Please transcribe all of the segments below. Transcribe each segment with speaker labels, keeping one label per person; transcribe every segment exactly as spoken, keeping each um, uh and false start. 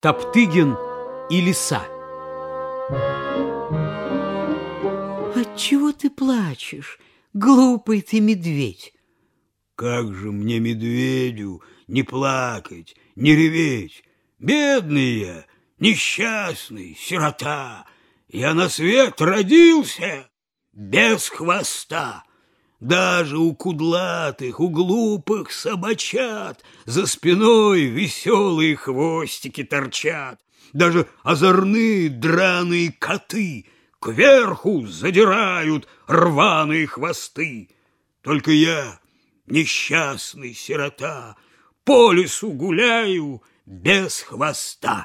Speaker 1: Топтыгин и лиса.
Speaker 2: Отчего ты плачешь, глупый ты медведь?
Speaker 3: Как же мне, медведю, не плакать, не реветь? Бедный я, несчастный, сирота. Я на свет родился без хвоста. Даже у кудлатых, у глупых собачат за спиной веселые хвостики торчат. Даже озорные драные коты кверху задирают рваные хвосты. Только я, несчастный сирота, по лесу гуляю без хвоста.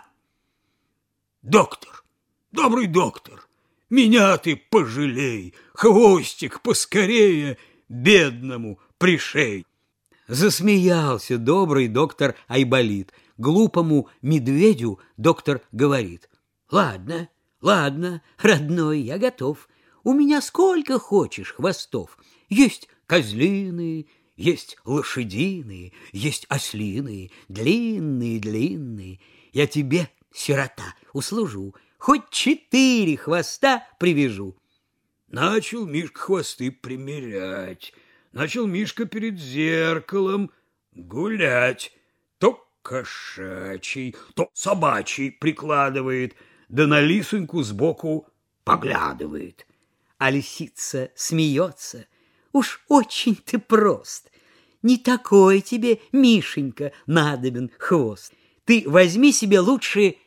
Speaker 3: Доктор, добрый доктор, меня ты пожалей, хвостик поскорее бедному пришей.
Speaker 2: Засмеялся добрый доктор Айболит. Глупому медведю доктор говорит: ладно, ладно, родной, я готов. У меня сколько хочешь хвостов. Есть козлиные, есть лошадиные, есть ослиные, длинные-длинные. Я тебе, сирота, услужу, хоть четыре хвоста привяжу.
Speaker 3: Начал Мишка хвосты примерять, начал Мишка перед зеркалом гулять. То кошачий, то собачий прикладывает, да на лисоньку сбоку поглядывает.
Speaker 2: А лисица смеется: уж очень ты прост. Не такой тебе, Мишенька, надобен хвост. Ты возьми себе лучше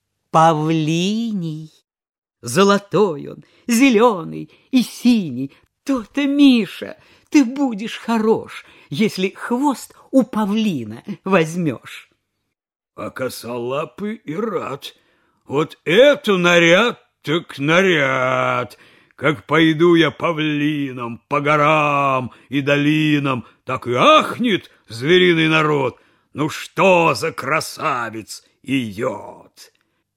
Speaker 2: павлиний. Золотой он, зеленый и синий. То-то, Миша, ты будешь хорош, если хвост у павлина возьмешь.
Speaker 3: А косолапый и рад. Вот это наряд так наряд! Как пойду я павлином по горам и долинам, так и ахнет звериный народ. Ну что за красавец идет!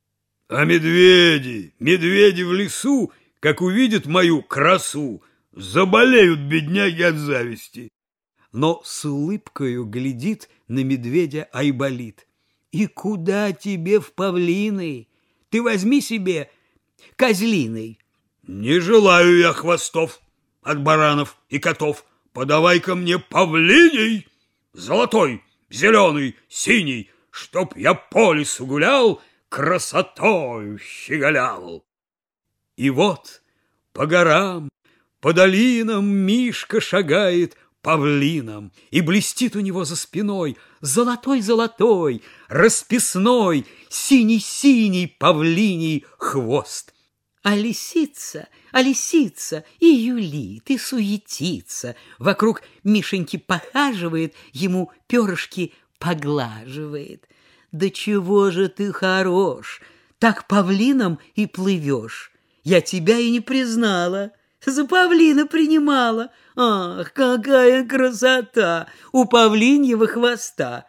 Speaker 3: А медведи, медведи в лесу, как увидят мою красу, заболеют бедняги от зависти.
Speaker 2: Но с улыбкою глядит на медведя Айболит. И куда тебе в павлины? Ты возьми себе козлиный.
Speaker 3: Не желаю я хвостов от баранов и котов. Подавай-ка мне павлиний, золотой, зеленый, синий, чтоб я по лесу гулял, красотою щеголял. И вот по горам, по долинам Мишка шагает павлином, и блестит у него за спиной золотой-золотой, расписной, синий-синий павлиний хвост.
Speaker 2: А лисица, а лисица и юлит, и суетится, вокруг Мишеньки похаживает, ему перышки поглаживает. Да чего же ты хорош, так павлином и плывешь. Я тебя и не признала, за павлина принимала. Ах, какая красота у павлиньего хвоста!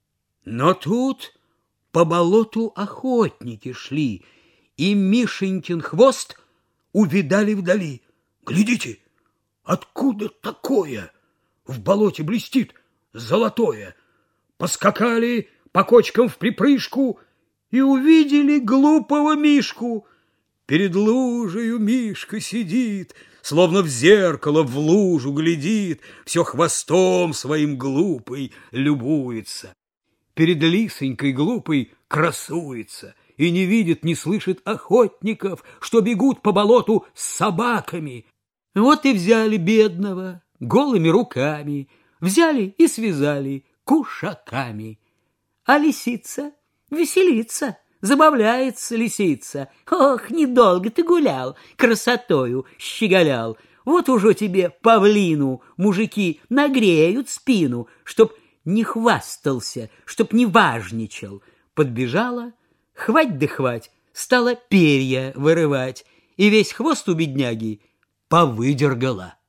Speaker 2: Но тут по болоту охотники шли, и Мишенькин хвост увидали вдали.
Speaker 3: Глядите, откуда такое? В болоте блестит золотое. Поскакали по кочкам в припрыжку и увидели глупого Мишку. Перед лужею Мишка сидит, словно в зеркало в лужу глядит, все хвостом своим глупый любуется. Перед лисонькой глупой красуется и не видит, не слышит охотников, что бегут по болоту с собаками.
Speaker 2: Вот и взяли бедного голыми руками, взяли и связали кушаками. А лисица веселится, забавляется лисица. Ох, недолго ты гулял, красотою щеголял. Вот уже тебе, павлину, мужики нагреют спину, чтоб не хвастался, чтоб не важничал. Подбежала, хвать да хвать, стала перья вырывать, и весь хвост у бедняги повыдергала.